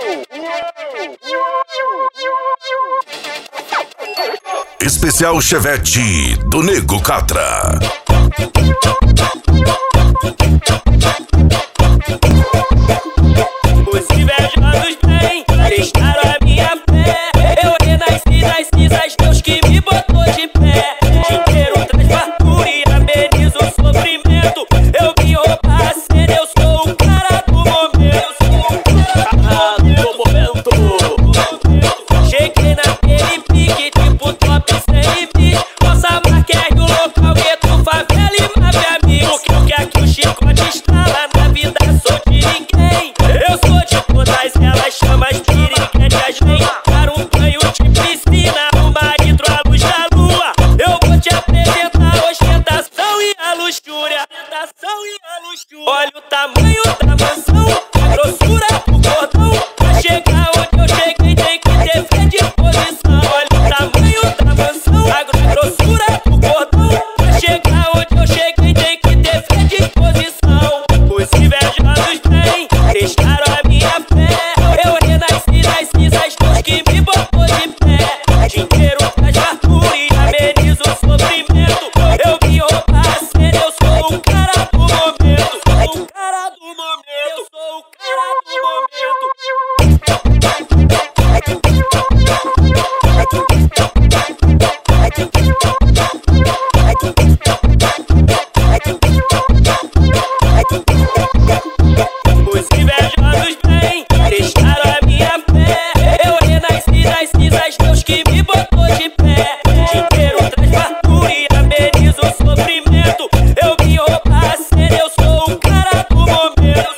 Especial Chevette do Nego Catra. Os invejosos têm, testaram a minha fé. Eu renasci das cinzas, Deus que me botou de pé. Dinheiro traz fartura e ameniza o sofrimento. Eu vim roubar a cena, eu sou o cara do momento. Cheguei naquele pique, tipo top sem limite. Nossa marca é o local, gueto, favela e máfia amigo. Porque aqui o chicote estrala, na vida sou de ninguém. Eu sou de todas elas, chama as piriguetas, vem para um banho de piscina, uma hidro à luz da lua. Eu vou te apresentar a ostentação e a luxúria. Olha o tamanho da mansão, a grossura do cordão. Pra chegar onde eu cheguei tem que ter fé de posição. Olha o tamanho da mansão, a grossura do cordão. Pra chegar onde eu cheguei tem que ter fé de posição. Os invejosos têm, testaram a minha fé. Eu renasci das cinzas, Deus que me botou de pé. Dinheiro traz fartura e ameniza o sofrimento. Eu vim roubar a cena, eu sou o cara do momento. Eu sou o cara do momento. Os invejosos têm, testaram a minha fé. Eu renasci das cinzas, Deus que me botou de pé. Dinheiro traz fartura e ameniza o sofrimento. Eu vim roubar a cena, eu sou o cara do momento.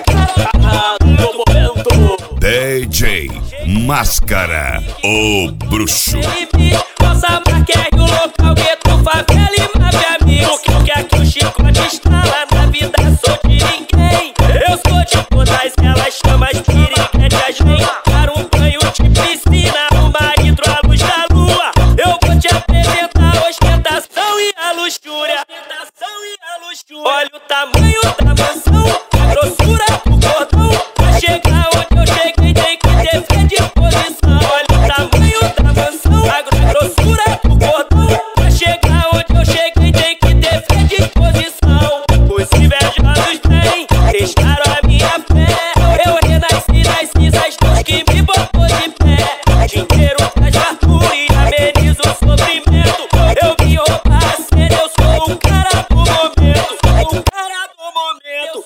DJ Máscara, o bruxo. Nossa marca é o local, gueto, favela e máfia amigo. Porque aqui o chicote estrala, na vida sou de ninguém. Eu sou de todas elas, chama as piriguetas, vem para um banho de piscina, uma hidro à luz da lua. Eu vou te apresentar a ostentação e a luxúria. Olha o tamanho da mansão, a grossura do cordão. Pra chegar onde eu cheguei tem que ter fé de posição. Olha o tamanho da mansão, a grossura do cordão. Pra chegar onde eu cheguei tem que ter fé de posição. Os invejosos têm, testaram a minha fé. Eu renasci das cinzas, Deus que me botou de pé. Dinheiro traz fartura e ameniza o sofrimento. Eu vim roubar a cena, eu sou o cara do momento. Eu sou o cara do momento.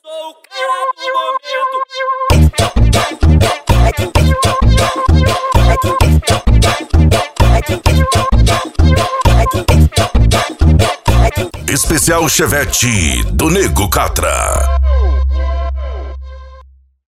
Especial Chevette do Nego Catra.